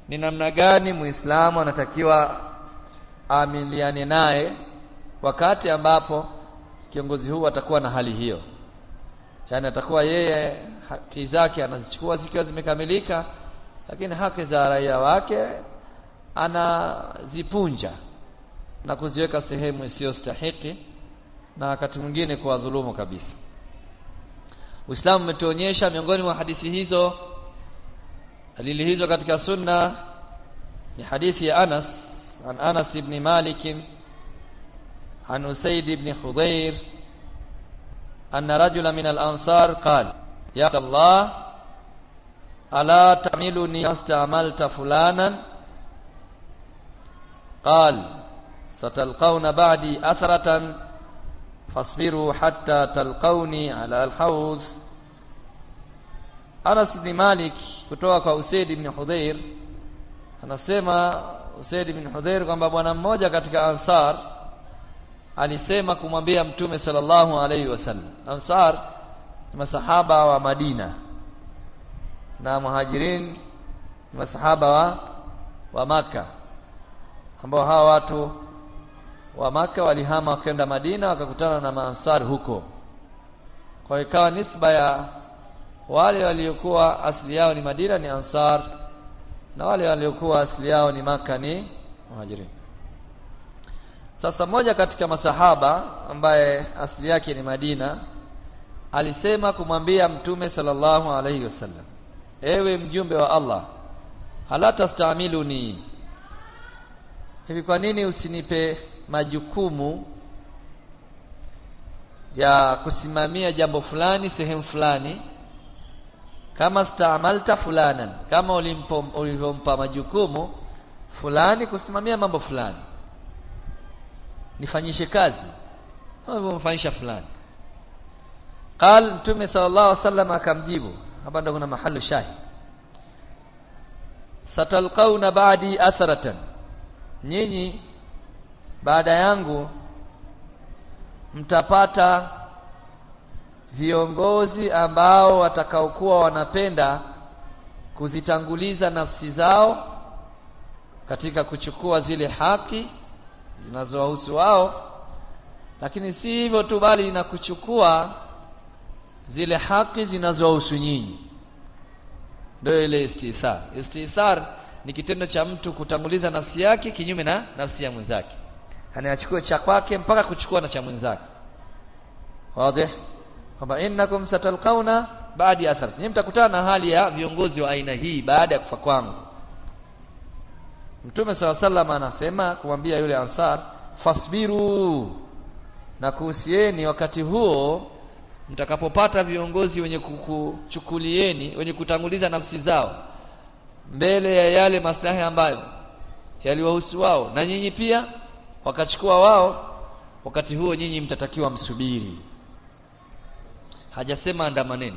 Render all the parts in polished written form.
ni namna gani Muislamu anatakiwa amiliane naye wakati ambapo kiongozi huu atakuwa na hali hiyo. Yani atakuwa yeye haki zake anazichukua zikiwa zimekamilika, lakini haki za raia wake anazipunja na kuziweka sehemu isiyostahiki, na wakati mwingine kuwadhulumu kabisa. Uislamu umetuonyesha miongoni mwa hadithi hizo, dalili hizo katika sunna, ni hadithi ya Anas ibn Malik an Usayd ibn Khudayr anna rajula min al-ansar qala ya Allah ala tamiluni astamalta fulanan qala satalqawna ba'di athratan fasbiru hatta talqawni ala al-hawd. Anas ibn Malik kutoka kwa Usayd ibn Hudayr anasema Usayd ibn Hudayr kwamba bwana mmoja katika Ansar alisema kumwambia Mtume sallallahu alaihi wasallam. Ansar ni masahaba wa Madina na Muhajirin ni masahaba wa Makka, ambao hawa watu wa Makka walihama wakaenda Madina wakakutana na Maansar huko. Kwa ikawa nisba ya wale waliokuwa asili yao ni Madina ni Ansar, na wale waliokuwa asili yao ni Makka ni Muhajirin. Sasa mmoja katika masahaba ambaye asili yake ni Madina alisema kumwambia Mtume sallallahu alaihi wasallam, ewe mjumbe wa Allah, hala tastamiluni, hivi kwa nini usinipe majukumu ya kusimamia jambo fulani sehemu fulani, kama staamalta fulanan, kama ulivyompa majukumu fulani kusimamia mambo fulani, nifanyishe kazi kama ulivyomfanyisha fulani. Qal, Mtume sallallahu alaihi wasallam akamjibu, hapa ndo kuna mahali shahid, satalqauna ba'di atharatan, nyinyi baada yangu mtapata viongozi ambao watakaokuwa wanapenda kuzitanguliza nafsi zao katika kuchukua zile haki zinazowahusu wao, lakini si hivyo tu, bali na kuchukua zile haki zinazowahusu nyinyi. Ndio ile istithar. Istithar ni kitendo cha mtu kutanguliza nafsi yake kinyume na nafsi ya mwenzake, anayachukua cha kwake mpaka kuchukua na cha mwenzake. Wazi kwamba innakum satalqauna ba'di athar, nyinyi mtakutana na hali ya viongozi wa aina hii baada ya kufa kwangu. Mtume sallallahu alaihi wasallam anasema kumwambia yule Ansar, fasbiru, na kuhusieni wakati huo mtakapopata viongozi wenye kukuchukulieni, wenye kutanguliza nafsi zao mbele ya yale maslahi ambayo yaliwahusu wao, na nyinyi pia wakachukua wao, wakati huo nyinyi mtatakiwa msubiri. Hajasema andamaneni,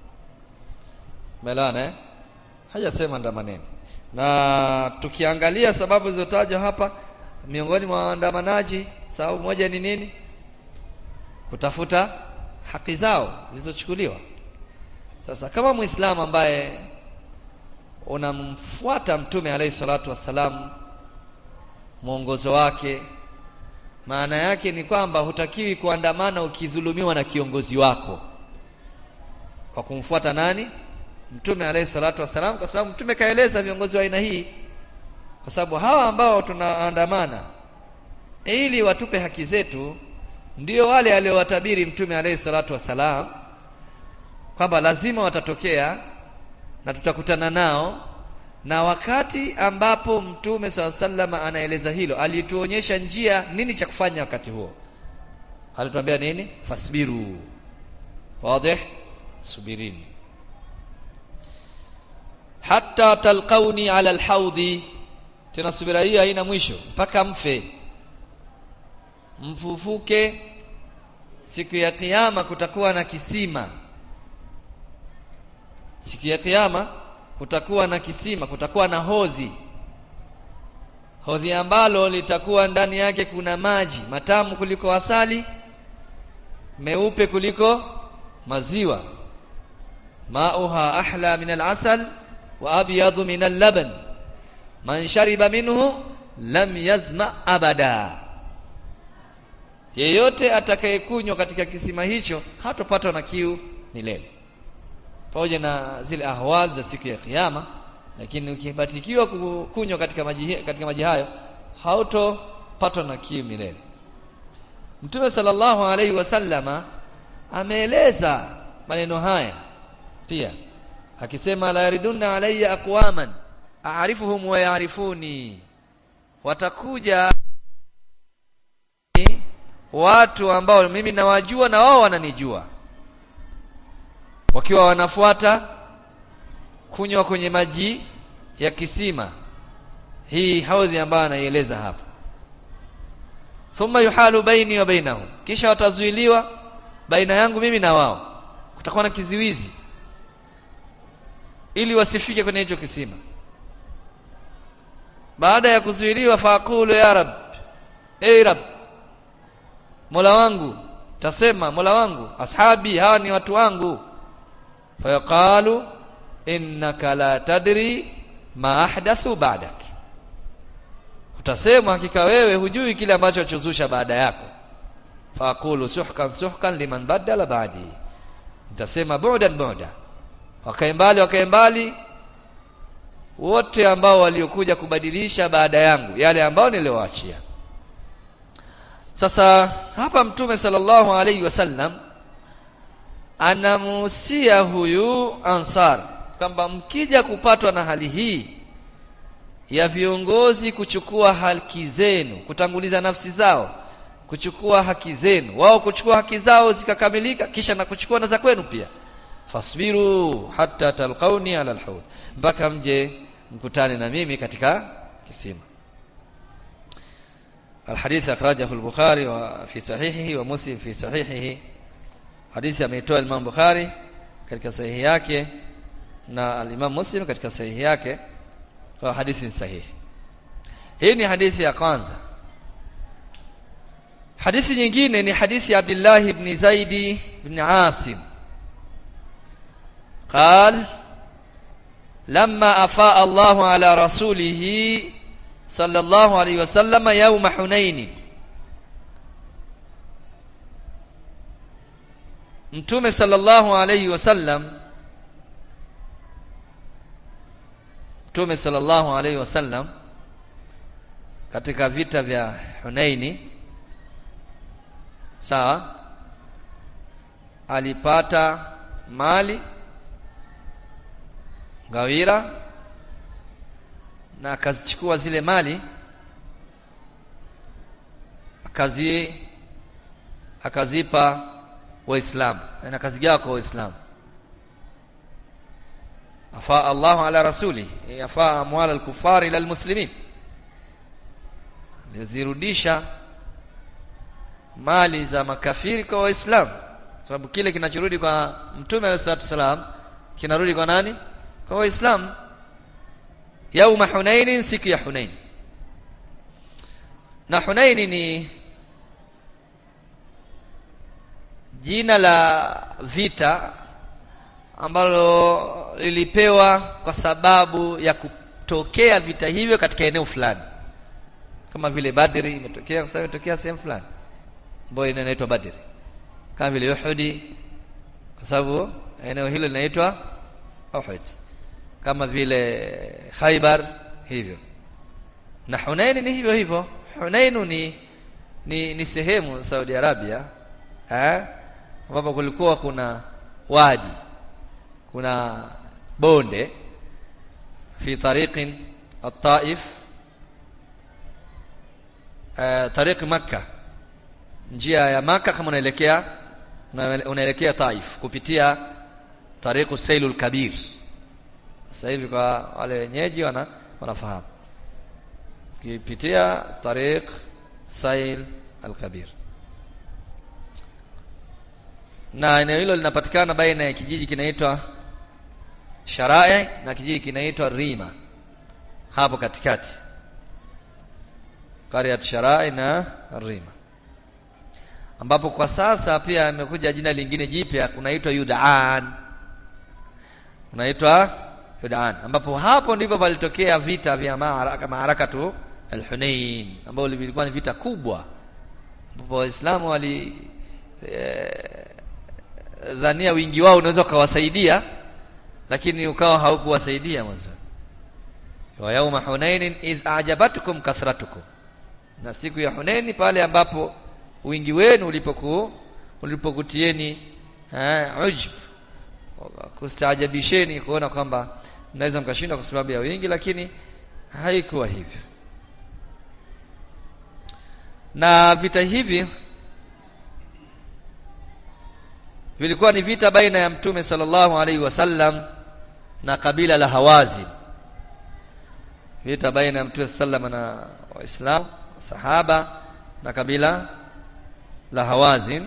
melana hajasema andamaneni. Na tukiangalia sababu zilizotajwa hapa, miongoni mwa waandamanaji sababu moja ni nini? Kutafuta haki zao zilizochukuliwa. Sasa kama Muislamu ambaye unamfuata Mtume alayhi salatu wassalam, mwongozo wake, maana yake ni kwamba hutakiwi kuandamana ukidhulumiwa na kiongozi wako kwa kumfuata nani? Mtume alayhi salatu wassalam, kwa sababu Mtume kaeleza viongozi wa aina hii, kwa sababu hawa ambao tunaandamana ili watupe haki zetu ndio wale aliowatabiri Mtume alayhi salatu wassalam kwamba lazima watatokea na tutakutana nao. Na wakati ambapo Mtume sallallahu alaihi wasallam anaeleza hilo, alituonyesha njia nini cha kufanya wakati huo. Alituambia nini? Fasbiru. Wazi? Subirini. Hatta talqauni ala alhawdi, tena subira hii haina mwisho mpaka mfe, mfufuke. Siku ya kiyama kutakuwa na kisima, siku ya kiyama kutakuwa na kisima, kutakuwa na hodhi, hodhi ambalo litakuwa ndani yake kuna maji matamu kuliko asali, meupe kuliko maziwa. Mauha ahla min al-asal wa abyadu min al-laban, man shariba minhu lam yazma abada, yeyote atakayekunywa katika kisima hicho hatopatwa na kiu milele. Pamoja na zile ahwal za siku ya kiyama, lakini ukibatikiwa kunywa katika maji hayo hautopatwa na kiu milele. Mtume sallallahu alaihi wasallama ameeleza maneno haya pia akisema, la yaridunna alayya aqwaman a'rifuhum wa ya'rifuni, watakuja watu ambao mimi nawajua na wao wananijua, wakiwa wanafuata kunywa kwenye maji ya kisima hii haudhi ambayo anaieleza hapa. Thumma yuhalu baini wa bainahum, kisha watazuiliwa baina yangu mimi na wao, kutakuwa na kiziwizi ili wasifike kwenye hicho kisima. Baada ya kuzuiliwa, faqulu ya rab, ey rab, mola wangu, tasema mola wangu, ashabi, hawa ni watu wangu. Fayaqalu innaka la tadri ma ahdathu ba'dak, utasema hakika wewe hujui kile ambacho chozusha baada yako. Faqulu suhkan suhkan liman badala ba'di, nitasema bu'dan bu'da, wakae mbali wote ambao waliokuja kubadilisha baada yangu yale ambao niliowaachia. Sasa hapa Mtume sallallahu alaihi wasallam anamuhusia huyu Ansar kwamba mkija kupatwa na hali hii ya viongozi kuchukua haki zenu, kutanguliza nafsi zao, kuchukua haki zenu, wao kuchukua haki zao zikakamilika, kisha na kuchukua na za kwenu pia, fasbiru hatta talqauni ala alhawd, mpaka mje mkutane na mimi katika kisima. الحديث أخرجه البخاري في صحيحه ومسلم في صحيحه. حديث ameitoa Imam Bukhari katika sahihi yake na al-Imam Muslim katika sahihi yake, kwa hadithi sahihi. Hii ni hadithi ya kwanza. Hadithi nyingine ni hadithi ya Abdullah ibn Zaid ibn Asim. قال لما أفاء الله على رسوله صلى الله عليه وسلم يوم حنين، Mtume sallallahu alayhi wasallam katika vita vya Hunaini, sawa, alipata mali gawira na akazichukua zile mali akazipa Waislamu na akazigawa kwa Waislamu. Afa Allahu ala rasuli, afa amwal al-kuffar ila al-muslimin, zirudisha mali za makafiri kwa Waislamu, sababu kile kinachorudi kwa Mtume alayhi salatu wasalam kinarudi kwa nani? Kwa Waislamu. Yauma Hunain, siku ya Hunain. Na Hunain ni jina la vita ambalo lilipewa kwa sababu ya kutokea vita hivyo katika eneo fulani, kama vile Badri imetokea kwa sababu imetokea sehemu fulani ambayo inaitwa Badri, kama vile Uhud kwa sababu eneo hilo linaitwa Uhud, kama vile Khaybar hivyo. Na Hunain ni hivyo hivyo. Hunain ni sehemu Saudi Arabia ambapo kulikuwa kuna wadi, kuna bonde fi tariqin at-Taif, tariq Makkah, njia ya Makkah kama unaelekea Taif kupitia tariqu Sailul Kabir. Sasa hivi kwa wale wenyeji wanafahamu, kipitia tariq Sail al-Kabir. Na eneo hilo linapatikana baina ya kijiji kinaitwa Sharai na kijiji kinaitwa Rima, hapo katikati, Qaryat Sharai na Rima, ambapo kwa sasa pia imekuja jina lingine jipya, kunaitwa Yudaan, kunaitwa Yudan, ambapo hapo ndipo palitokea vita vya maarakatu al-Hunain, ambao vilikuwa ni vita kubwa, ambapo Waislamu wali dhania wingi wao unaweza kuwasaidia, lakini ukawa haukuwasaidia mwanzo. Wa yauma Hunain iz a'jabatkum kathratukum, na siku ya Hunain pale ambapo wingi wenu ulipokutieni ujub, kustaajabisheni kuona kwamba mnaweza mkashinda kwa sababu ya wingi, lakini haikuwa hivyo. Na vita hivi vilikuwa ni vita baina ya Mtume sallallahu alaihi wasallam na kabila la Hawazin. Vita baina ya Mtume sallallahu na Waislamu sahaba na kabila la Hawazin,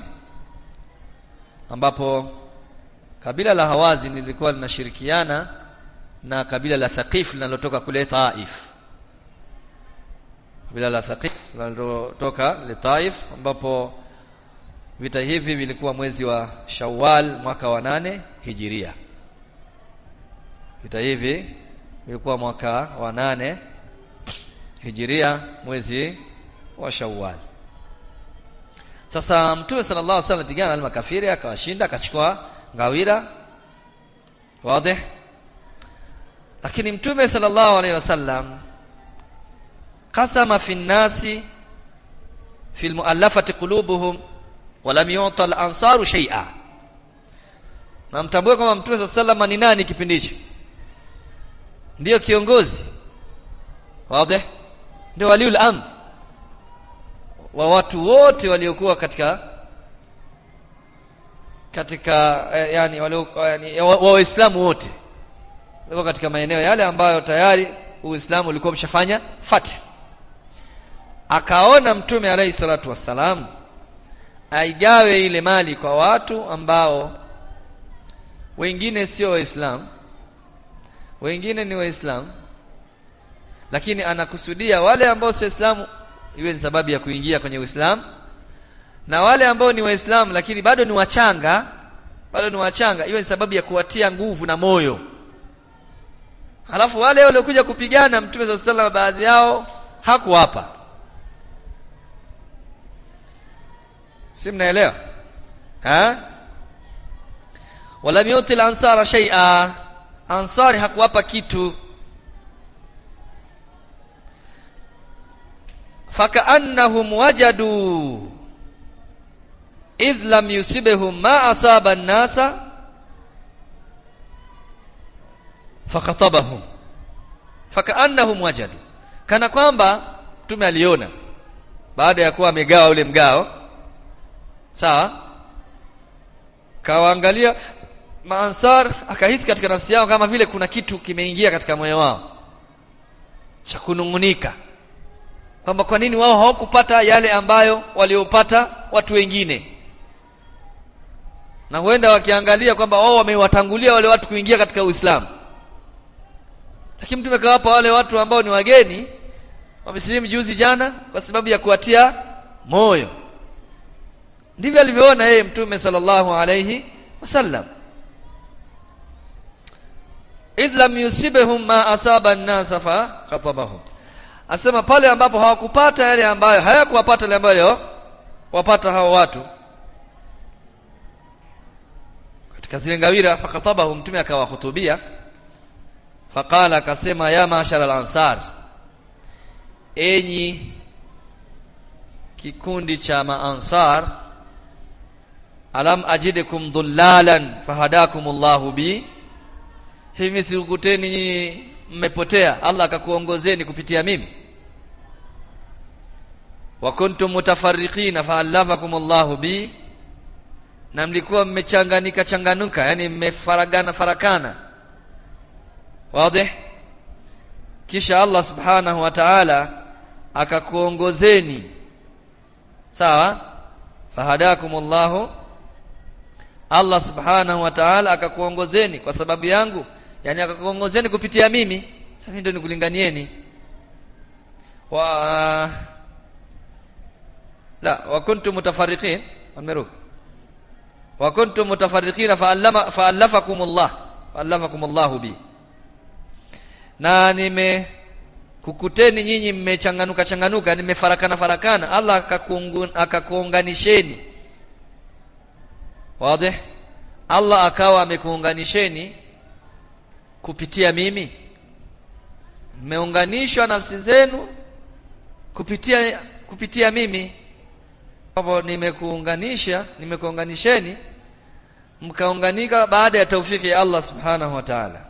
ambapo kabila la Hawazin lilikuwa linashirikiana na kabila la Thaqif linalotoka kule Taif. Kabila la Thaqif linalotoka le Taif, ambapo vita hivi vilikuwa mwezi wa Shawwal mwaka wa 8 Hijiria. Vita hivi vilikuwa mwaka wa 8 Hijiria, mwezi wa Shawwal. Sasa Mtume sallallahu alaihi wasallam pigana na makafiri, akawashinda, akachukua ngawira wazi. Lakini Mtume sallallahu alaihi wasallam qasama fi nnasi fi almuallafati qulubuhum wa lam yu'ta al-ansaru shay'a. Na mtambue kwamba Mtume sallallahu alaihi wasallam ni nani kipindi hicho? Ndio kiongozi wazi, ndio waliul amr wa watu wote waliokuwa katika yani Waislamu wote walikuwa katika maeneo yale ambayo tayari Uislamu ulikuwa umeshafanya fath. Akaona Mtume alayhi salatu wassalam aigawe ile mali kwa watu ambao wengine sio Waislamu, wengine ni Waislamu, lakini anakusudia wale ambao sio Waislamu iwe ni sababu ya kuingia kwenye Uislamu, na wale ambao ni Waislamu lakini bado ni wachanga iwe ni sababu ya kuwatia nguvu na moyo. Halafu wale waliokuja kupigana Mtume sallallahu alaihi wasallam baadhi yao hakuwapa. Si mnaelewa? Wala yutil ansara shay'a, ansari hakuwapa kitu. Fakaannahum wajadu idh lam yusibhum ma asaba an-nasa fakatabahum. Fakaannahum wajadu, kana kwamba Mtume aliona baada ya kuwa amegawa ule mgao, sawa, kawaangalia maansar, akahisi katika nafsi yao kama vile kuna kitu kimeingia katika moyo wao cha kunungunika, kwamba kwa nini wao hawakupata yale ambayo waliopata watu wengine. Na huenda wakiangalia kwamba wao wamewatangulia wale watu kuingia katika Uislamu, lakini Mtume kawapa wale watu ambao ni wageni, wamesilimu juzi jana, kwa sababu ya kuwatia moyo. Ndivyo alivyoona yeye Mtume sallallahu alayhi wasallam. idh lam yusibhum ma asaba an-nas fa khatabahum, asema pale ambapo hawakupata yale ambayo hayakuwapata yale ambayo wapata hao watu katika zile ngawira, fakatabahum, Mtume akawahutubia. Faqala, akasema, ya mashara al-ansar, enyi kikundi cha maansar, alam ajidukum dhullalan fahadakumullahu bi, hivi sikukuteni nyinyi mmepotea, Allah akakuongozeni kupitia mimi. Wa kuntum mutafarriqina fa'allafakumullahu bi, na mlikuwa mmechanganuka, yani farakana wazi, kisha Allah subhanahu wa ta'ala akakuongozeni, sawa. Fahadakumullahu, Allah subhanahu wa ta'ala akakuongozeni kwa sababu yangu, yani akakuongozeni kupitia mimi. Sasa ndio nikulinganieni. wa kuntum mutafarriqin, ameruka, wa kuntum mutafarriqina fa'allafakumullahu bi, na nimekukuteni nyinyi mmechanganuka nimefarakana Allah akakuunganisheni. Wazi? Allah akawa amekuunganisheni kupitia mimi. Mmeunganishwa nafsi zenu kupitia mimi. Hapo nimekuunganisheni mkaunganika baada ya taufiki ya Allah subhanahu wa ta'ala.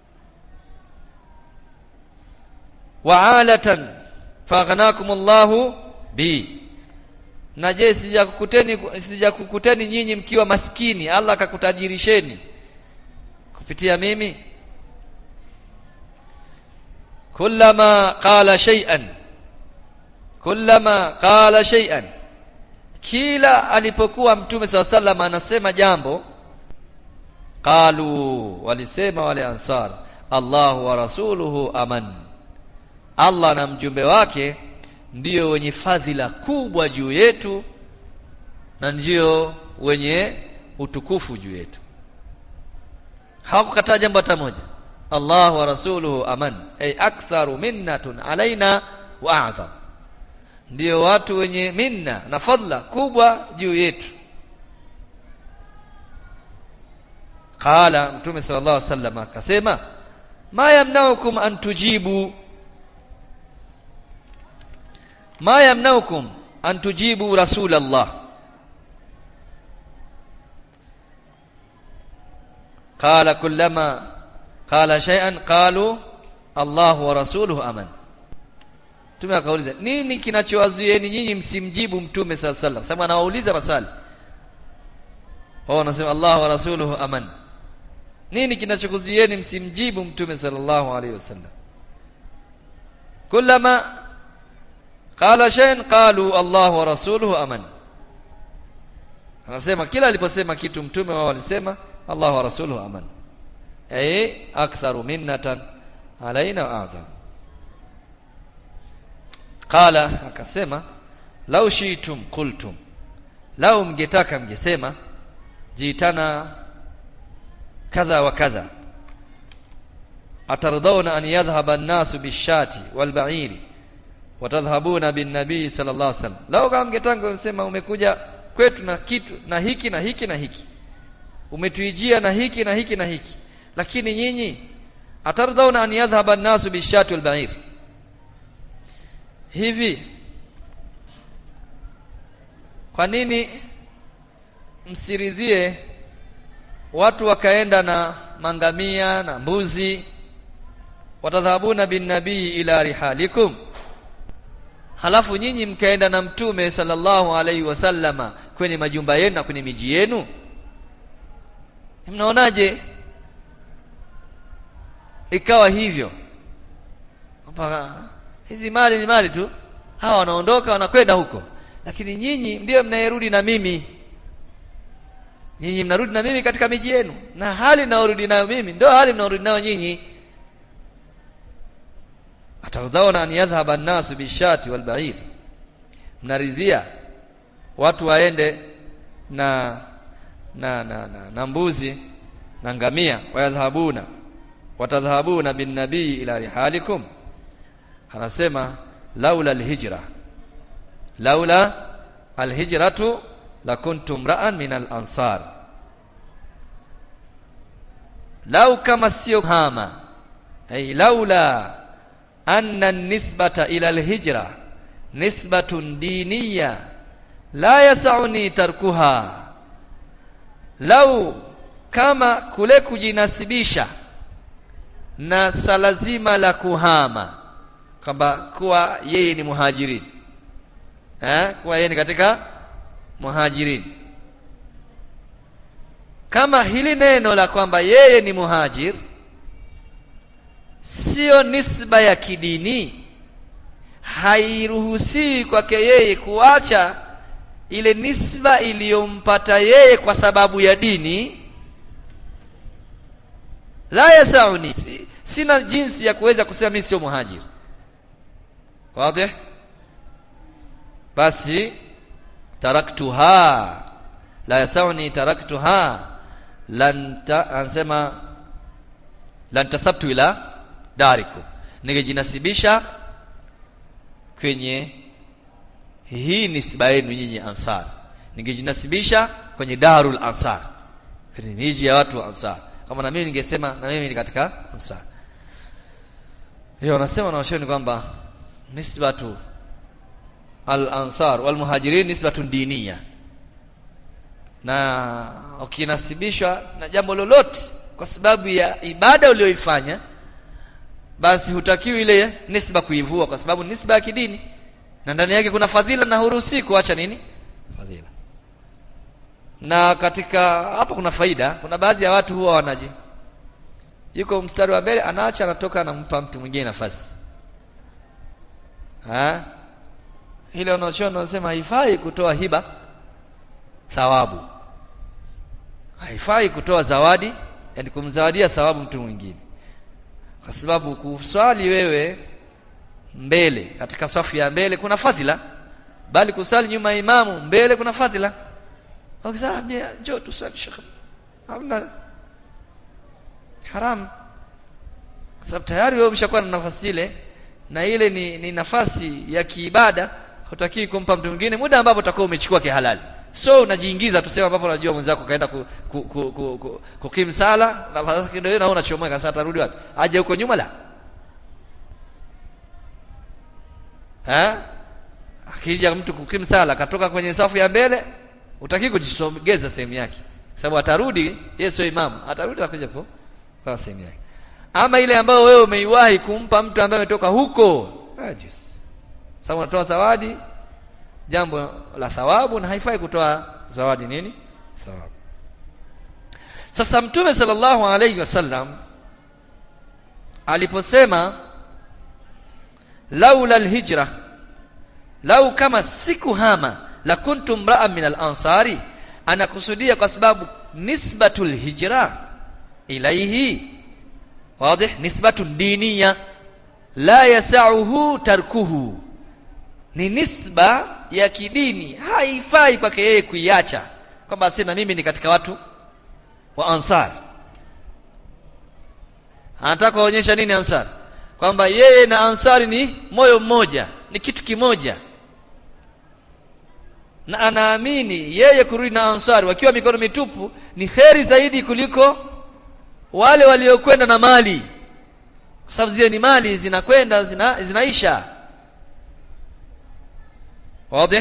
Wa'alatan faghnakumullahu bi. Na je, sijakukuteni nyinyi mkiwa maskini, Allah akakutajirisheni kupitia mimi? Kullama qala shay'an, kila alipokuwa Mtume SAW anasema jambo, qalu, walisema wale ansar, Allahu wa rasuluhu aman, Allah na mjumbe wake ndio wenye fadhila kubwa juu yetu na ndio wenye utukufu juu yetu. Hawakukataa jambo hata moja. Allah wa rasuluhu aman, ay aktharu minnatun alaina wa a'zam, ndio watu wenye minna na fadhila kubwa juu yetu. Qala, Mtume sallallahu alaihi wasallam akasema, ma yamnaukum an tujibu, ma yamnaukum an tujibu Rasulullah. Qala kullama qala shay'an qalu Allahu wa rasuluhu aman. Mtume akauliza, nini kinachowazuieni nyinyi msimjibu Mtume sallallahu alaihi wasallam? Sema anawauliza maswali. Wao wanasema Allahu wa rasuluhu aman. Nini kinachokuzuieni msimjibu Mtume sallallahu alaihi wasallam? Kullama qala shay'an qalu Allahu wa rasuluhu aman. Anasema kila aliposema kitu Mtume wao walisema Allahu wa rasuluhu aman, ay aktharu minnatan alaina wa a'zam. Qala, akasema, law shi'tum qultum, lau mngetaka mngesema, jitana kadha wa kadha, atardawna an yadhhaba an-nasu bishati walba'iri wa tadhhabuna bin nabii sallallahu alaihi wasallam. Lau kama mngetaka msema, umekuja kwetu na kitu na hiki na hiki na hiki, umetuijia na hiki na hiki na hiki, lakini nyinyi atardawna an yadhhaba an-nasu bishati walba'iri, hivi kwa nini msiridhie watu wakaenda na mangamia na mbuzi, watadhabuna bin nabii ila rihalikum, halafu nyinyi mkaenda na Mtume sallallahu alaihi wasallama kwenye majumba yenu na kwenye miji yenu? Mnaonaje ikawa hivyo, kwamba hizi mali ni mali tu, hawa wanaondoka wanakwenda huko, lakini nyinyi ndio mnayerudi na mimi, nyinyi mnarudi na mimi katika miji yenu, na hali naorudi nayo mimi ndio hali mnaorudi nayo nyinyi. Atardhauna an yadhhaba an-nasu bishati walba'ir, mnaridhia watu waende na mbuzi na ngamia, wayadhhabuna watadhhabuna bin nabii ila rihalikum. Anasema laula alhijratu lakuntum ra'an min al-ansar, lau kama sio hama, ay laula anna nisbata ila alhijra nisbatun diniya la yas'uni tarkuha, lau kama kule kujinasibisha na sala zima la kuhama, kwamba kuwa yeye ni muhajirin, kuwa yeye ni katika muhajirin, kama hili neno la kwamba yeye ni muhajir sio nisba ya kidini, hairuhusi kwake yeye kuacha ile nisba iliyompata yeye kwa sababu ya dini. La yasauni, sina jinsi ya kuweza kusema mimi sio muhajir. Wazi? Basi taraktuha, la yasauni taraktuha, ansema lan tasabtu ila darikum, ningejinasibisha kwenye hii nisba yenu nyinyi ansar, ningejinasibisha kwenye darul ansar, kwenye miji ya watu wa ansar, kama na mimi ningesema na mimi ni katika ansar. Hiyo wanasema na washoni kwamba nisbatu al-ansar wal muhajirin nisbatun diniya, na ukinasibishwa na jambo lolote kwa sababu ya ibada uliyoifanya, basi hutakiwi ile nisba kuivua, kwa sababu nisba ya kidini na ndani yake kuna fadhila na huruhusi kuacha nini fadhila. Na katika hapa kuna faida. Kuna baadhi ya watu huwa wanaje, yuko mstari wa mbele anaacha, anatoka, anampa mtu mwingine nafasi. Ile wanaochona wanasema haifai kutoa hiba thawabu, haifai kutoa zawadi, yani kumzawadia thawabu mtu mwingine, kwa sababu kuswali wewe mbele katika safu ya mbele kuna fadhila, bali kusali nyuma ya imamu mbele kuna fadhila. Ukisema njoo tuswali shekhi, hamna haram, kwa sababu tayari wewe umeshakuwa na nafasi ile, na ile ni nafasi ya kiibada, hutaki kumpa mtu mwingine muda ambapo utakuwa umechukua kihalali. So unajiingiza tuseme ambapo unajua mwenzako kaenda kukim sala, nafasi kidogo na unachomoa, sasa atarudi wapi? Aje huko nyuma la? Akija mtu kukim sala katoka kwenye safu ya mbele, utaki kujisogeza sehemu yake, sababu atarudi yeye sio imamu, atarudi akaja kwa sehemu yake. Ama ile ambayo wewe umeiwahi kumpa mtu ambaye ametoka huko, sababu unatoa zawadi, jambo la thawabu, na haifai kutoa zawadi nini thawabu. Sasa Mtume sallallahu alayhi wasallam aliposema laula alhijra, lau kama sikuhama la kuntum ra'an min al-ansari, anakusudia kwa sababu nisbatul hijra ilayhi wazi, nisbatun diniya la yasauhu tarkuhu, ni nisba ya kidini, haifai kwake yeye kuiacha, kwamba sina mimi ni katika watu wa ansar. Anataka kuonyesha nini ansar? Kwamba yeye na ansari ni moyo mmoja, ni kitu kimoja, na anaamini yeye kurudi na ansari wakiwa mikono mitupu ni kheri zaidi kuliko wale waliokwenda na mali, kwa sababu zile ni mali zinakwenda zinaisha. Wazi?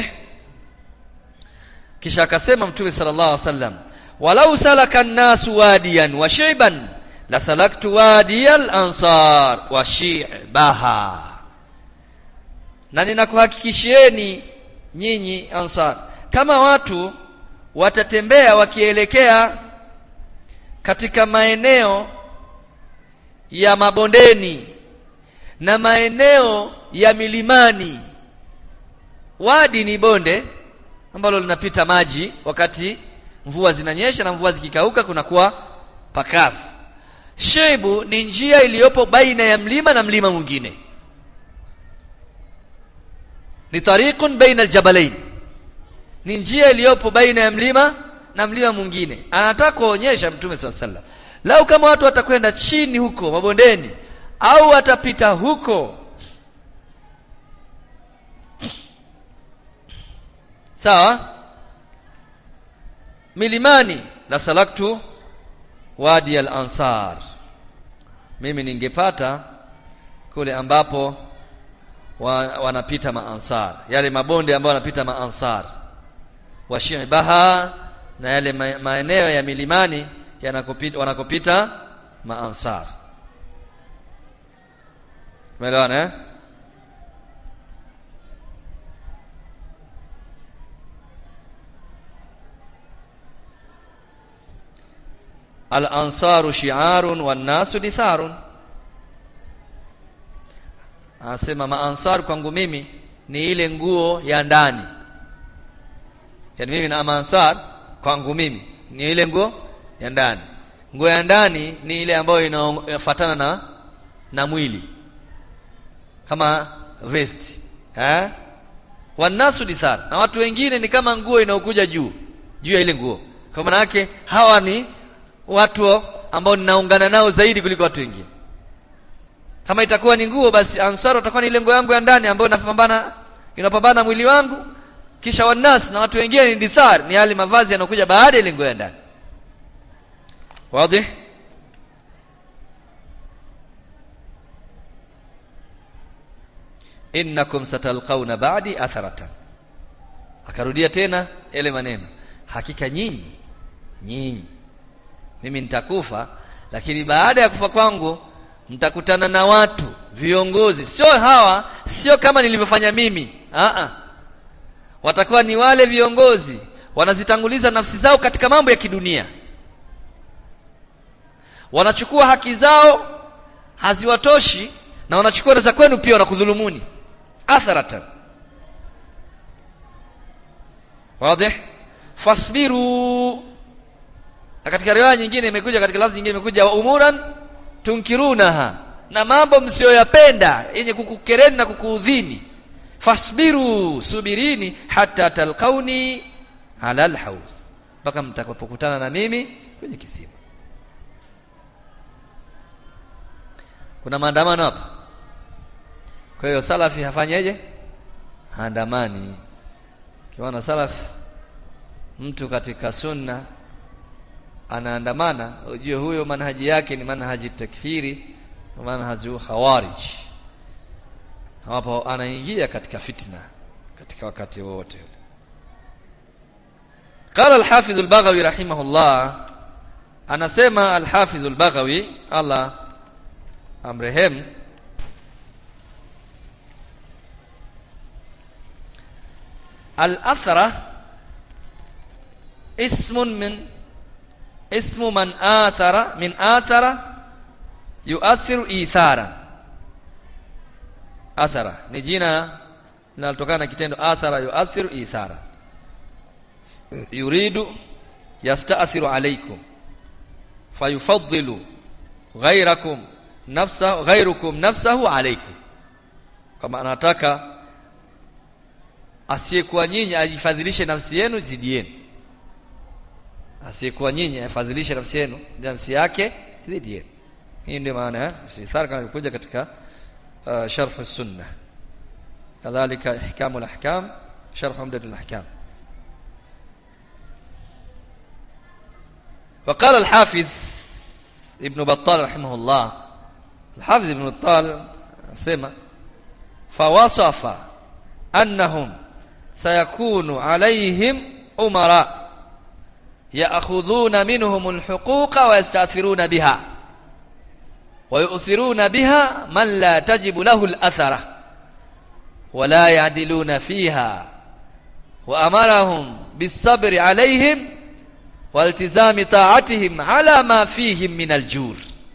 Kisha akasema Mtume sallallahu alaihi wasallam, walau salaka an-nasu wadiyan wa shi'ban la salaktu wadiyal ansar wa shi'baha, na ninakuhakikishieni nyinyi ansar, kama watu watatembea wakielekea katika maeneo ya mabondeni na maeneo ya milimani. Wadi ni bonde ambalo linapita maji wakati mvua zinanyesha, na mvua zikikauka kunakuwa pakavu. Shaibu ni njia iliyopo baina ya mlima na mlima mwingine, ni tariqun baina aljabalain, ni njia iliyopo baina ya mlima na mlima mwingine. Anataka kuonyesha Mtume sallallahu alaihi wasallam, lau kama watu watakwenda chini huko mabondeni au watapita huko sawa milimani, la salaktu wadi al-ansar, mimi ningepata kule ambapo wanapita maansar, yale mabonde ambayo wanapita maansar, wa shi'baha, na yale maeneo ya milimani wanakopita maansar. Umeelewana? Al-ansaru shi'arun wan nasu ditharun, anasema maansar kwangu mimi ni ile nguo ya ndani, yani mimi na maansar kwangu mimi ni ile nguo ya ndani. Nguo ya ndani ni ile ambayo inafuatana na mwili, kama vest, wan nasu dithar, na watu wengine ni kama nguo inaokuja juu ya ile nguo. Kwa maana yake hawa ni watu ambao ninaungana nao zaidi kuliko watu wengine. Kama itakuwa ni nguo, basi ansar utakuwa ni ile nguo yangu ya ndani ambayo inapambana mwili wangu. Kisha wanas, na watu wengine ni dithar, ni yale mavazi yanokuja baada ya ile nguo ya ndani. Wazi? Innakum satalqauna ba'di atharatan. Akarudia tena yale maneno, hakika nyinyi mimi nitakufa, lakini baada ya kufa kwangu mtakutana na watu viongozi, sio kama nilivyofanya mimi. Watakuwa ni wale viongozi wanazitanguliza nafsi zao katika mambo ya kidunia, wanachukua haki zao haziwatoshi, na wanachukua za kwenu pia wanakudhulumuni. Atharatan. Wazi? Fasbiru. Na katika riwaya nyingine imekuja, katika lafzi nyingine imekuja wa umuran tunkirunaha, na mambo msiyoyapenda yenye kukukereni na kukuudhini. Fasbiru, subirini, hatta talqauni ala alhawz, mpaka mtakapokutana na mimi kwenye kisima. Kuna maandamano hapa. Kwa hiyo salafi hafanyeje? Haandamani. Kiona salaf, mtu katika sunna anaandamana, ujue huyo manhaji yake ni manhaji takfiri, manhaji khawarij. Hapo anaingia katika fitna katika wakati wote. Qala al-Hafiz al-Baghawi rahimahullah, anasema al-Hafiz al-Baghawi, Allah amrehem, al-athara ismu man athara min athara yuathiru ithara. Athara ni jina linalotokana na kitendo athara yuathiru ithara. Yuridu yasta'thiru alaykum fayufaddilu ghayrukum nafsahu alaykum. Kama anataka asiyekuwa nyinyi ajifadhilishe nafsi yenu dhidi yenu, asiyekuwa nyinyi afadhilishe nafsi yake dhidi yenu. Hii ndio maana ya istithar kama ilikuja katika sharh as-sunnah, kadhalika ihkamul ahkam, sharh umdatul ahkam. وقال الحافظ ابن بطال رحمه الله، الحافظ ابن بطال سمع فوصف أنهم سيكون عليهم أمراء يأخذون منهم الحقوق ويستأثرون بها ويؤثرون بها من لا تجب له الأثرة ولا يعدلون فيها، وأمرهم بالصبر عليهم والتزام طاعتهم على ما فيهم من الجور.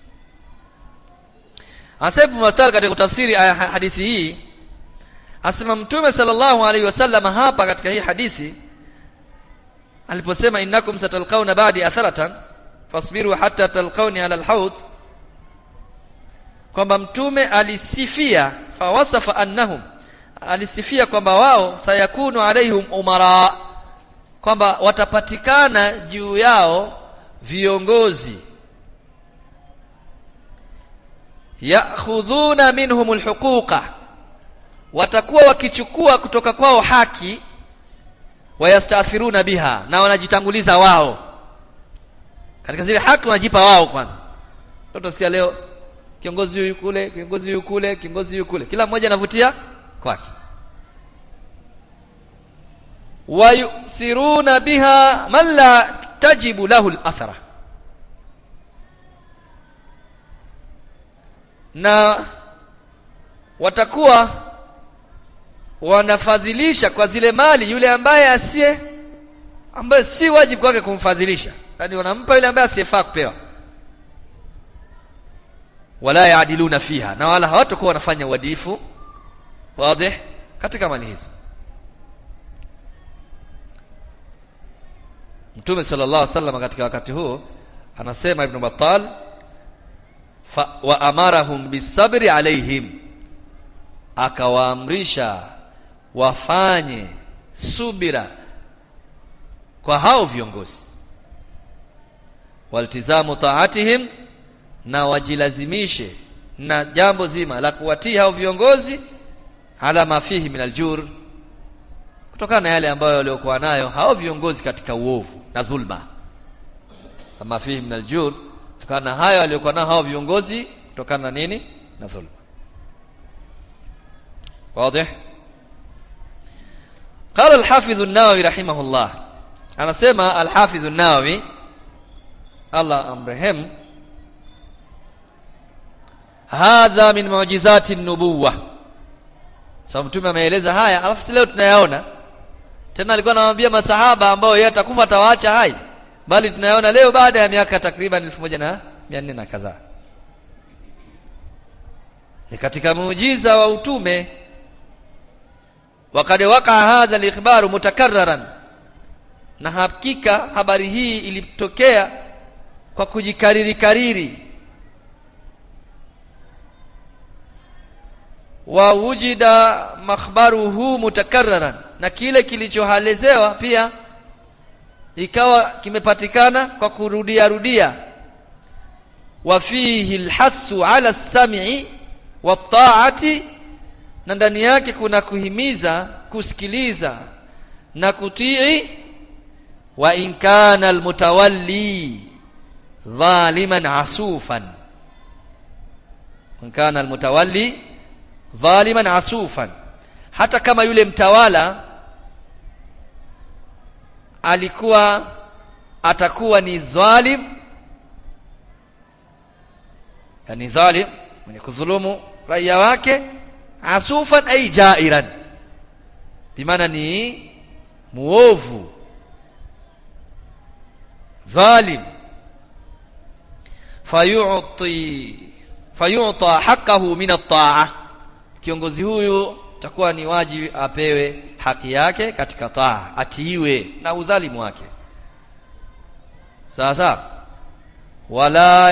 Asabu Matal katika tafsiri aya hadithi hii asema Mtume sallallahu alaihi wasallam hapa katika hii hadithi aliposema innakum satalqauna ba'di atharatan fasbiru hatta talqauni ala alhawd, kwamba Mtume alisifia fawasafa annahum, alisifia kwamba wao sayakunu alaihim umara, kwamba watapatikana juu yao viongozi, ya'khudhuna minhumul huquqa, watakuwa wakichukua kutoka kwao haki, wayastathiruna biha, na wanajitanguliza wao katika zile haki, wanajipa wao kwanza. Tutasikia leo kiongozi huyu kule, kiongozi huyu kule, kiongozi huyu kule, kila mmoja anavutia kwake. Wayusiruna biha man la tajibu lahu al-athara, na watakuwa wanafadhilisha kwa zile mali yule ambaye si wajibu kwake kumfadhilisha, yani wanampa yule ambaye asiyefaa kupewa. Wala yaadiluna fiha, na wala hawatakuwa wanafanya uadilifu wazi katika mali hizo. Mtume sallallahu alaihi wasallam katika wakati huo anasema Ibn Battal, wa amarahum bisabri alaihim, akawaamrisha wafanye subira kwa hao viongozi, waltizamu taatihim, na wajilazimishe na jambo zima la kuwatii hao viongozi ala mafihi min aljur, kutokana na yale ambayo waliokuwa nayo hao viongozi katika uovu na dhulma. Kama fihi min aljur, kutokana na hayo waliokuwa nao hao viongozi kutokana na nini? Na dhulma. wazi? قال الحافظ النووي رحمه الله, anasema al-Hafidh an-Nawawi Allah amrehemu, hadha min mu'jizati an-nubuwah. Sababu Mtume ameeleza haya, alafu leo tunayaona tena. Alikuwa anawaambia masahaba ambao yeye atakufa atawaacha hai, bali tunayaona leo baada ya miaka takriban 1400 na kadhaa. Ni katika muujiza wa utume. Wakad waqa hadha al-ikhbaru mutakarraran, na hakika habari hii ilitokea kwa kujikariri. Wa wujida makhbaruhu mutakarraran, na kile kilichohalezewa pia ikawa kimepatikana kwa rudia. Wa fihi alhasu ala as-sam'i wat-ta'ati, na ndani yake kuna kuhimiza kusikiliza na kutii. Wa in kana almutawalli zaliman asufan, in kana almutawalli zaliman asufan, hata kama yule mtawala atakuwa ni zalim, yani zalim mwenye kudhulumu raia wake, asufan ay jairan, bimaana ni muovu, zalim. Fayu'ta haqqahu min at-ta'ah, kiongozi huyu takuwa ni wajibu apewe haki yake katika taa, atiiwe na udhalimu wake. Sasa wala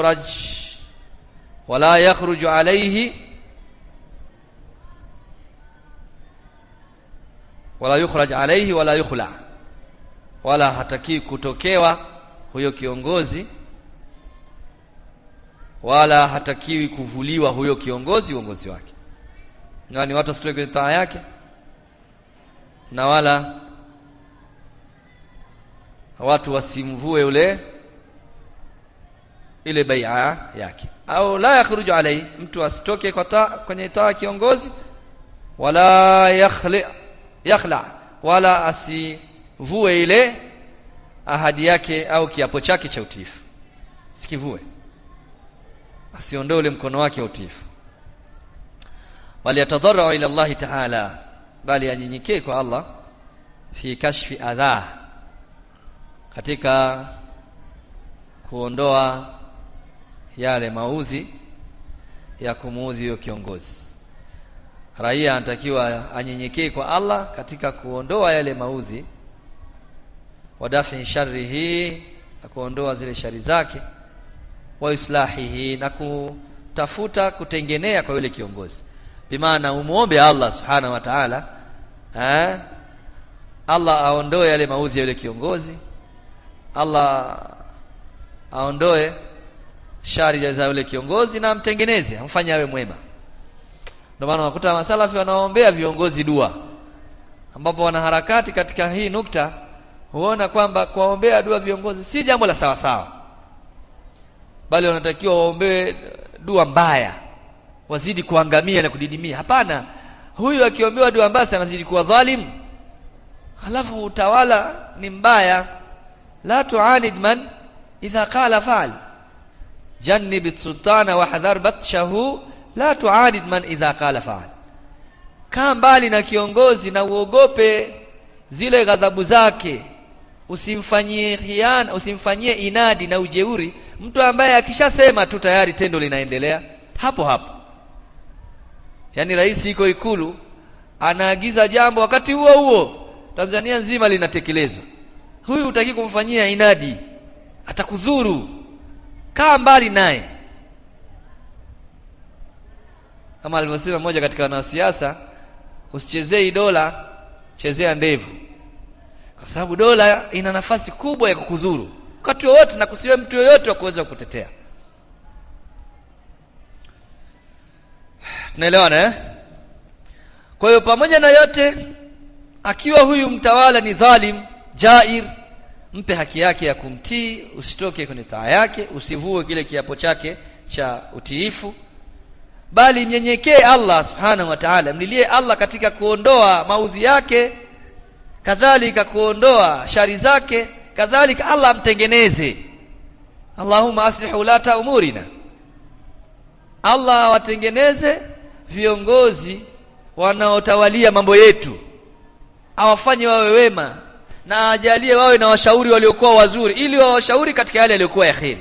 yakhruj alayhi wala yukhla, wala hataki kutokewa huyo kiongozi, wala hatakiwi kuvuliwa huyo kiongozi uongozi wake. Ngani watu wasitoke kwenye taa yake, na wala watu wasimvue ile bai'a yake. Au la yakhruju alayhi, mtu asitoke kwenye taa kiongozi, wala yakhla, wala asivue ile ahadi yake au kiapo chake cha utiifu, sikivue, asiondoe ule mkono wake wa utiifu. Wali yatadarra ila Allah ta'ala, bali anyenyekee kwa Allah, fi kashfi adha, katika kuondoa yale mauzi ya kumuudhi huyo kiongozi. Raia anatakiwa anyenyekee kwa Allah katika kuondoa yale mauzi, wadafi sharrihi, na kuondoa zile shari zake, wa islahihi, na kutafuta kutengenea kwa yule kiongozi. Bimaana umuombe Allah subhanahu wa ta'ala, Allah aondoe yale maudhi ya yule kiongozi, Allah aondoe shari za yule kiongozi na amtengeneze, amfanye awe mwema. Ndio maana unakuta masalafi wanaombea viongozi dua, ambapo wanaharakati katika hii nukta huona kwamba kuombea dua viongozi si jambo la sawa sawa, bali wanatakiwa waombewe dua mbaya, wazidi kuangamia na kudidimia. Hapana, huyu akiombewa dua mbaya anazidi kuwa dhalim, halafu utawala ni mbaya. La tu'anid man idha qala fa'al, jannib sultana wa hadhar batshahu, la tu'anid man idha qala fa'al. Kaa mbali na kiongozi na uogope zile ghadhabu zake, usimfanyie khiana, usimfanyie inadi na ujeuri mtu ambaye akishasema tu tayari tendo linaendelea hapo hapo. Yani rais iko Ikulu anaagiza jambo, wakati huo huo Tanzania nzima linatekelezwa. Huyu hutaki kumfanyia inadi, atakudhuru. Kaa mbali naye. Kama alivyosema mmoja katika wanasiasa, usichezee dola, chezea ndevu, kwa sababu dola ina nafasi kubwa ya kukudhuru wakati wote, na kusiwe mtu yoyote wa kuweza kukutetea. Tunaelewana eh? Kwa hiyo pamoja na yote, akiwa huyu mtawala ni dhalim, jair, mpe haki yake ya kumtii, usitoke kwenye taa yake, usivue kile kiapo chake cha utiifu, bali mnyenyekee Allah subhanahu wa ta'ala, mlilie Allah katika kuondoa maudhi yake, kadhalika kuondoa shari zake, kadhalika Allah amtengeneze. Allahumma aslih ulata umurina, Allah watengeneze viongozi wanaotawalia mambo yetu, awafanye wawe wema na ajalie wawe na washauri waliokuwa wazuri, ili wawashauri katika yale yaliyokuwa ya kheri.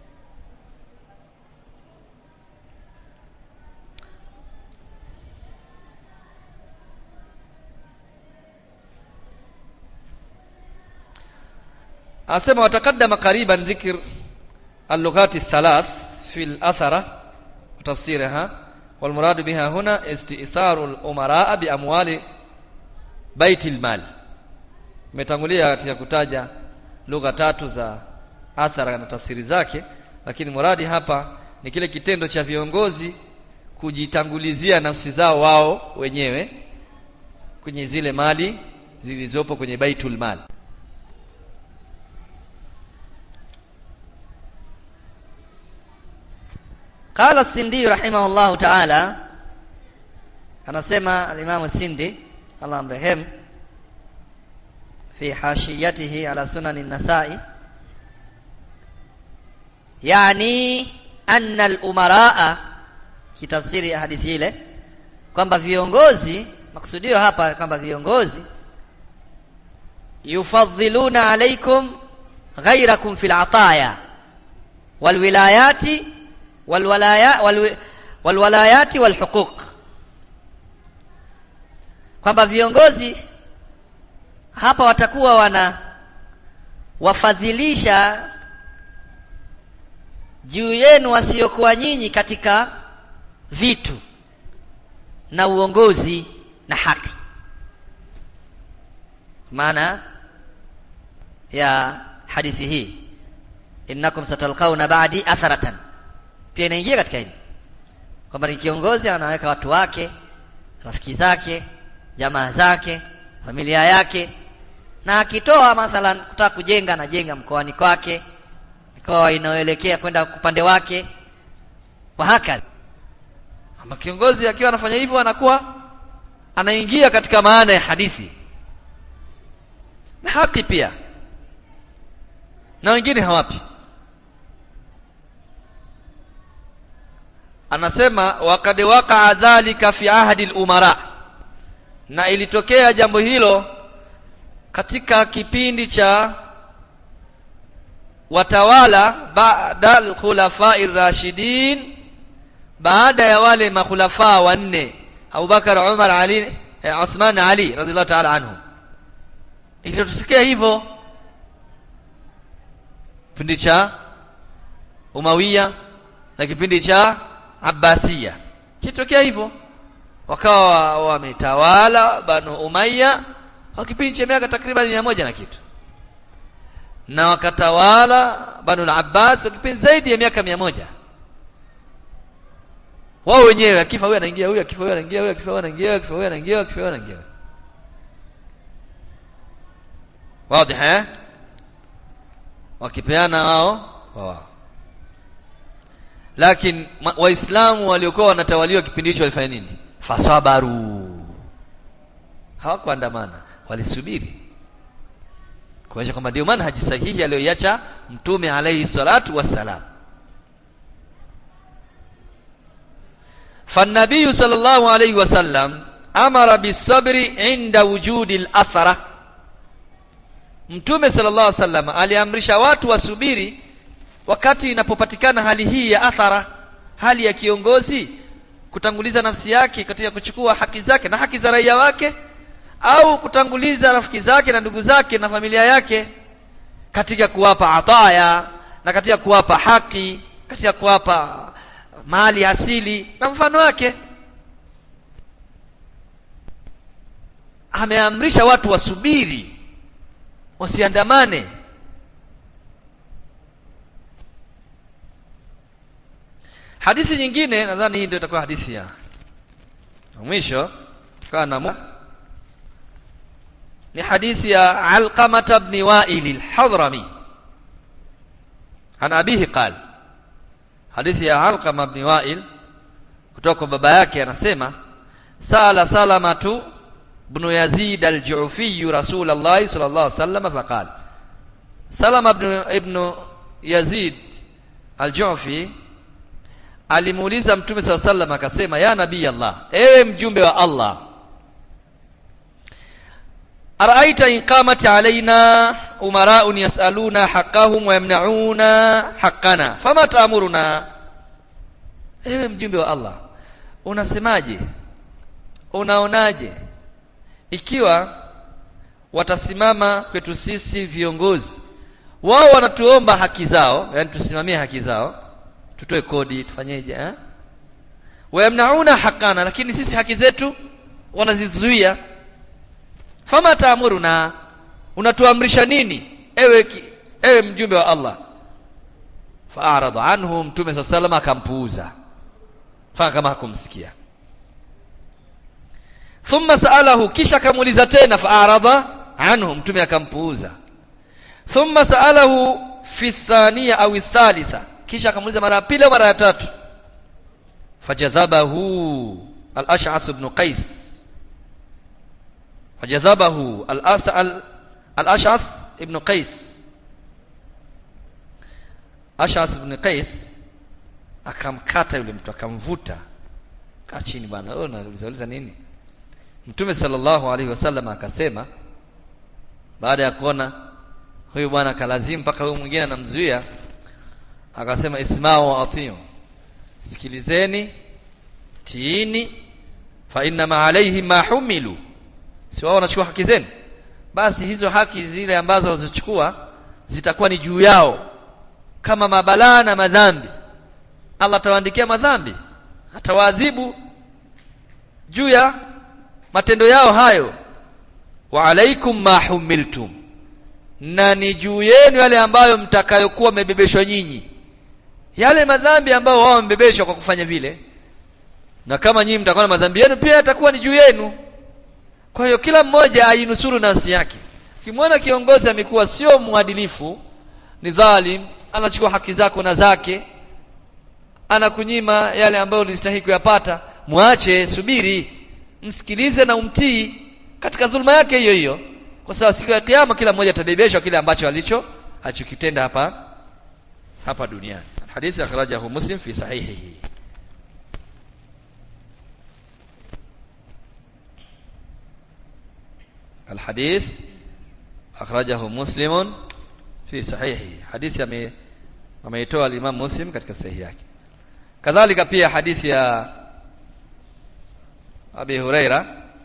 Asema watakaddama qariban dhikr al-lughati thalath fi al-athara tafsiraha, wal murad biha huna istitharu al-umara bi amwali baitil mal. Umetangulia katika kutaja lugha tatu za athara na tafsiri zake, lakini muradi hapa ni kile kitendo cha viongozi kujitangulizia nafsi zao wao wenyewe kwenye zile mali zilizopo kwenye baitul mal. Qala Sindi rahimahullahu ta'ala, anasema al-Imam Sindi Allah amrehemu fi hashiyatihi ala sunan an-Nasa'i, yani anna al-umaraa, kitafsiri ya hadithi ile kwamba viongozi, maksudio hapa kwamba viongozi yufaddiluna alaykum ghayrakum fil ataya wal wilayati walwalayati walhuquq, kwamba viongozi hapa watakuwa wana wafadhilisha juu yenu wasiokuwa nyinyi katika vitu na uongozi na haki. Maana ya hadithi hii, innakum satalqauna ba'di atharatan, pia inaingia katika hili kwamba kiongozi anaweka watu wake, rafiki zake, jamaa zake, familia yake, na akitoa mathalan kutaka kujenga, anajenga mkoani kwake, mikoa inayoelekea kwenda upande wake, kwa hakika. Ama kiongozi akiwa anafanya hivyo anakuwa anaingia katika maana ya hadithi na haki pia, na wengine hawapi. Anasema waqad waqa'a dhalika fi ahdi al-umara, na ilitokea jambo hilo katika kipindi cha watawala ba'da al-khulafa'ir rashidin, baada ya wale makhulafa wanne, Abu Bakar, Umar, Ali, Uthman, Ali radhiallahu ta'ala anhu. Ilitokea hivyo kipindi cha Umawiya na kipindi cha Abbasiya, kitokea hivyo, wakawa wametawala Banu Umayya kwa kipindi cha miaka takriban 100 na kitu, na wakatawala Banu al-Abbas kwa kipindi zaidi ya miaka 100. Wao wenyewe, akifa huyu anaingia, huyu akifa huyu anaingia, huyu akifa huyu anaingia, akifa huyu anaingia, akifa huyu anaingia. Wazi eh? Wakipeana wao wao. Lakini waislamu waliokuwa wanatawaliwa kipindi hicho walifanya nini? Fasabaru, hawakuandamana, walisubiri, kuonyesha kwamba ndio manhaji sahihi aliyoiacha Mtume alayhi salatu wassalam. Fannabiyu sallallahu alayhi wasallam amara bisabri inda wujudi al-athara, Mtume sallallahu alayhi wasallam aliamrisha watu wasubiri wakati inapopatikana hali hii ya athara, hali ya kiongozi kutanguliza nafsi yake katika kuchukua haki zake na haki za raia wake, au kutanguliza rafiki zake na ndugu zake na familia yake katika kuwapa ataya na katika kuwapa haki, katika kuwapa mali asili na mfano wake. Ameamrisha watu wasubiri, wasiandamane. Hadithi nyingine, nadhani hii ndio itakuwa hadithi ya mwisho kana ni hadithi ya Alqamah ibn Wa'il al-Hadrami ana abihi qala hadithi ya Alqamah ibn Wa'il kutoka kwa baba yake anasema sala Salamatu ibn Yazid al-Ju'fi Rasulullah sallallahu alaihi wasallam faqala Salama ibn Yazid al-Ju'fi alimuuliza Mtume sallallahu alaihi wasallam akasema ya nabii Allah ewe mjumbe wa Allah araita in qamat alaina umara'un yas'aluna haqqahum wa yamna'una haqqana fama ta'muruna ewe mjumbe wa Allah unasemaje unaonaje ikiwa watasimama kwetu sisi viongozi wao wanatuomba haki zao yani tusimamie haki zao tutoe kodi tufanyeje wayamnauna haqqana lakini sisi haki zetu wanazizuia fama taamuruna unatuamrisha nini ewe mjumbe wa Allah fa'arada anhu Mtume sallallahu alayhi wasallam akampuuza fanya kama hakumsikia thumma sa'alahu kisha kamuuliza tena fa'arada anhu Mtume akampuuza thumma sa'alahu fi thaniya au thalitha kisha akamuuliza mara ya pili au mara ya tatu fajadhabahu al-Ash'ath ibn Qais fajadhabahu al-Ash'ath ibn Qais Ash'ath ibn Qais akamkata yule mtu akamvuta kaa chini bwana wewe unauliza nini Mtume sallallahu alaihi wasallam akasema baada ya kuona huyu bwana kalazimu mpaka huyu mwingine anamzuia akasema isma'u wa ati'u sikilizeni tiini fa inna ma alayhi ma humilu si wao wanachukua haki zenu basi hizo haki zile ambazo wazichukua zitakuwa ni juu yao kama mabalaa na madhambi Allah atawaandikia madhambi atawaadhibu juu ya matendo yao hayo wa alaikum ma humiltum na ni juu yenu yale ambayo mtakayokuwa mmebebeshwa nyinyi yale madhambi ambayo wao wamebebeshwa kwa kufanya vile na kama nyinyi mtakuwa na madhambi yenu pia yatakuwa ni juu yenu kwa hiyo kila mmoja ainusuru nafsi yake ukimwona kiongozi amekuwa sio mwadilifu ni dhalim anachukua haki zako na zake anakunyima yale ambayo unastahili kuyapata muache subiri msikilize na umtii katika dhulma yake hiyo hiyo kwa sababu siku ya kiyama kila mmoja atabebeshwa kile ambacho alichokitenda hapa duniani hadithi akhrajahu Muslim fi sahihihi الحديث أخرجه مسلم في صحيحه حديث ameitoa al-Imam Muslim katika sahihi yake kadhalika pia hadithi ya Abi Huraira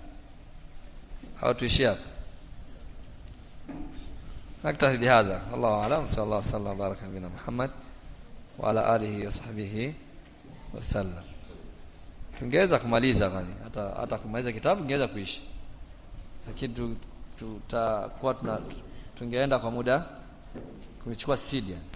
au tuishia hapa naktafi bihadha wallahu a'lam sallallahu alaihi wasallam baraka bina Muhammad wa ala alihi wa sahbihi wasallam tungeweza kumaliza gani hata kumaliza kitabu tungeweza kuishi lakini tutakuwa tungeenda kwa muda kuchukua speed yani